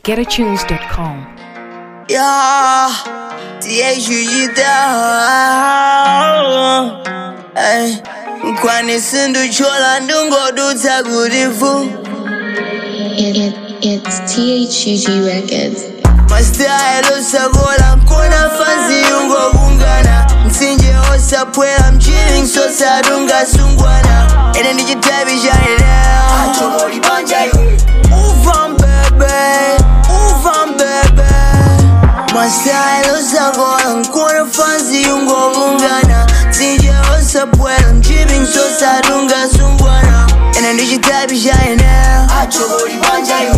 GetAtunes.com. Yeah, hey, kwani sindu chola ndungo duta gudifu. It's THUG Records. My style usagola nkona fanzi yungo bungana. Msinje osa pwela mchilling so sadunga sungwana. Ene nijitabi shine now. Achogoli banja yu. Uvam baby, uvam baby. My style usagola nkona fanzi yungo bungana. Msinje osa pwela mchilling so sadunga sungwana. Ene nijitabi shine now. Achogoli banja yu.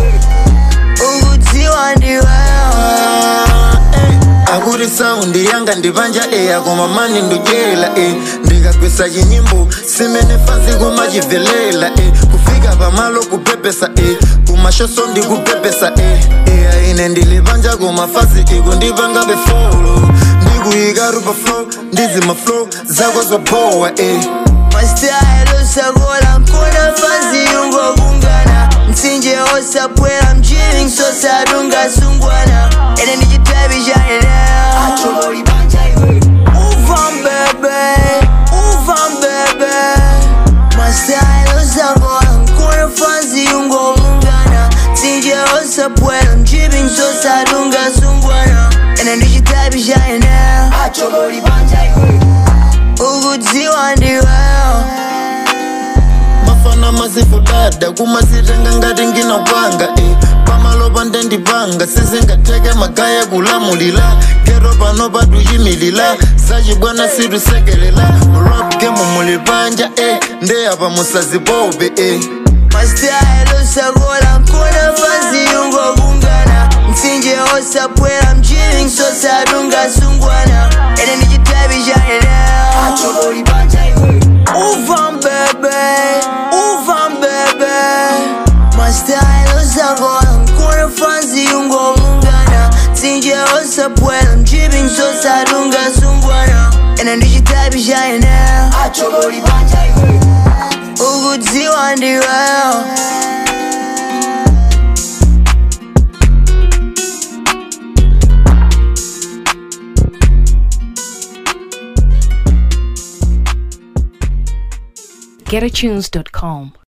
Aguri sound yanga ndivanja akoma mani ndujela ndikakwesa chinyimbo simene fansi kumachivelela kufika pamalo kupepesa kumashoso ndikupepesa ine ndilivanja kumafasi kundivanga befolo ndikuyikaru pa flow ndizima flow zako zopowa My style usagola nkona fanzi yungo bungana. Msinje osa pwela mchilling so sadunga sungwana. Ene nijitabi shine now. Achogoli banja yu. Uvam baby, uvam baby. My style usagola nkona fanzi yungo bungana. Msinje osa pwela mchilling so sadunga sungwana. Ene nijitabi shine now. Achogoli banja yu. Ugudziwa ndiweyo. Mafana masifu dada kumasirenga ngati nginapanga pamalopa ndendipanga sizingateke magaya kulamulila kero pano patuyimilila sachibwana situsekelela rap game mulipanja ndeyapa musazipope My style usagola nkona fanzi yungo bungana. Msinje osa pwela mchilling so sadunga sungwana. Ene nijitabi shine now. Achogoli banja yu. Uvam baby, uvam baby. My style usagola nkona fanzi yungo bungana. Msinje osa pwela mchilling so sadunga sungwana. Ene nijitabi shine now. Achogoli banja yu. Ugudziwa ndiweyo. GetAtunes.com.